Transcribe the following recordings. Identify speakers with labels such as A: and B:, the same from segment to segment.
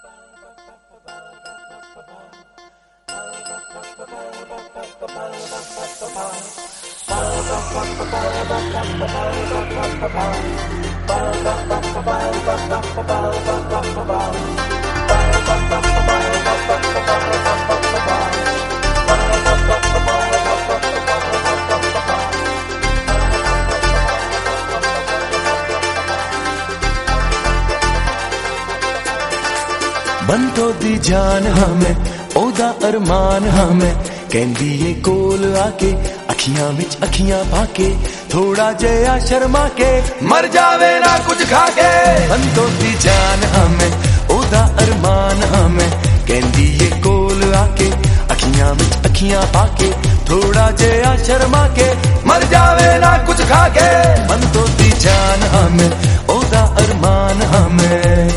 A: बंतो दी जान हमें ओदा अरमान हमें कहंदी ए कोल आके अखियां विच अखियां पाके थोड़ा जया शर्मा के मर जावे ना कुछ खाके। बंतो दी जान हमें ओदा अरमान हमें कहंदी ए कोल आके अखियां विच अखियां पाके थोड़ा जया शर्मा के मर जावे ना कुछ खाके। बंतो दी जान हमें ओदा अरमान हमें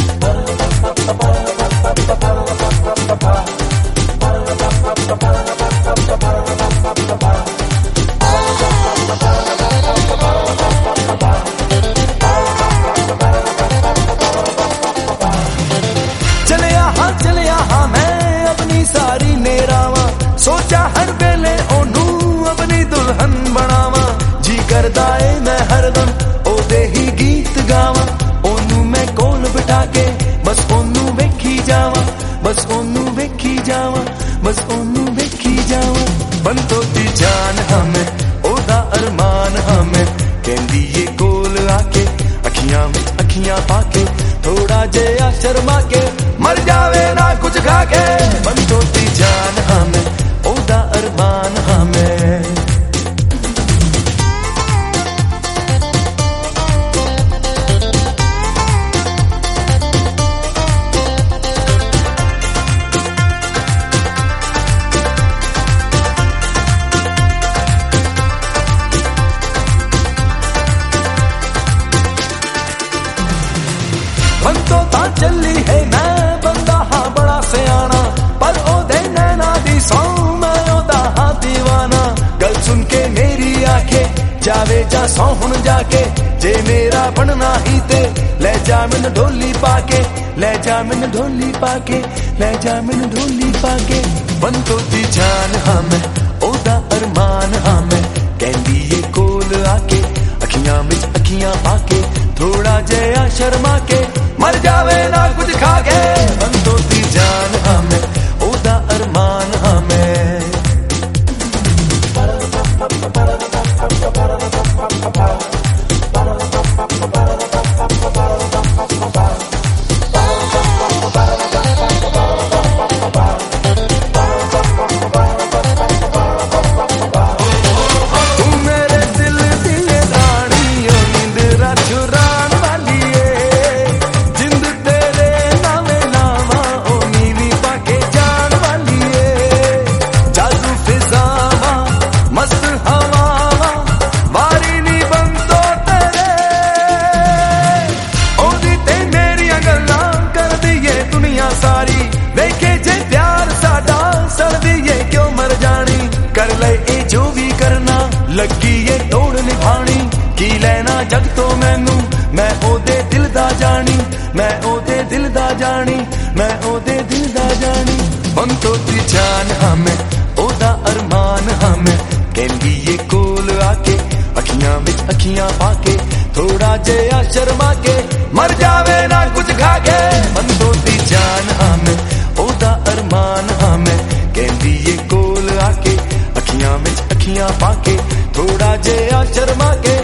A: चलिया हाँ मैं अपनी सारी नेरावा सोचा हर वेले ओनू अपनी दुल्हन बनावा जी करदा ए मैं हरदम ओदे ही गीत गावा ओनू मैं कोल बिठा के बस ओनू वेखी जावा बस ओनू वेखी जावा बस ओनू वेखी जावा। बंतो दी जान हमें ओदा अरमान हमें कहंदी ए कोल आके अखियां पाके थोड़ा जया शर्मा के मर जावे ना कुछ खाके। बंतो दी जान हमें ओदा अरमान हमें बंतो ता चली है मैं बंदा हाँ बड़ा सियाना पर ओदे नैना दी सौ मैं ओदा हाँ दीवाना। गल सुन के मेरी आखे जावे जा सौ हुन जाके जे मेरा बनना ही ते ले जा मैनू ढोली पाके ले जा मैनू ढोली पाके ले जा मैनू ढोली पाके। बंतो दी जान हमें ओदा अरमान हमें कहंदी ए कोल आके अखियां विच अखियां पाके थोड़ा जया शर्मा के मर जावे ना कुछ खाके। बंतो दी जान हमें ओदा अरमान हमें तू मेरे दिल दी रानी ओ नींदरा चुरान वाली जिंद तेरे नावे नावा ओ नीली पाके जान वाली जादू फिजावा मस्त हवावा वारी नी बंतो तेरे ओदी ते मेरी गल्लां कर दिए दुनिया सारी देखे जे प्यार साडा सड़ दिए क्यों मर जानी कर ले ए जो भी करना लगी ये तोड़ निभानी की लेना जग तो मैनू मैं ओदे दिल दा जानी मैं ओदे दिल दा जानी मैं ओदे दिल दा जानी। बंतो दी जान हमें ओदा अरमान हमें कहंदी ए कोल आके अखियां विच अखियां पाके थोड़ा जया शर्मा के मर जावे ना कुछ खाके। बंतो दी जान हमें ओदा अरमान हमें कहंदी ए कोल आके अखियां विच अखियां पाके थोड़ा जया शर्मा के